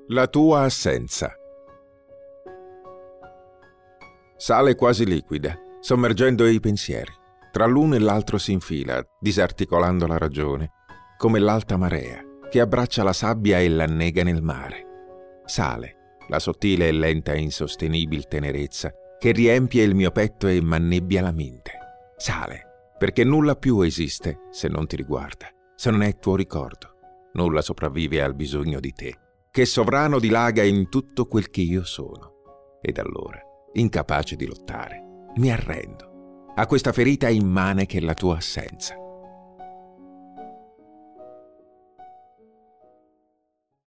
La tua assenza. Sale quasi liquida, sommergendo i pensieri. Tra l'uno e l'altro si infila, disarticolando la ragione, come l'alta marea che abbraccia la sabbia e l'annega nel mare. Sale, la sottile e lenta e insostenibile tenerezza che riempie il mio petto e m'annebbia la mente. Sale, perché nulla più esiste se non ti riguarda, se non è tuo ricordo. Nulla sopravvive al bisogno di te, che sovrano dilaga in tutto quel che io sono. Ed allora, incapace di lottare, mi arrendo a questa ferita immane che è la tua assenza.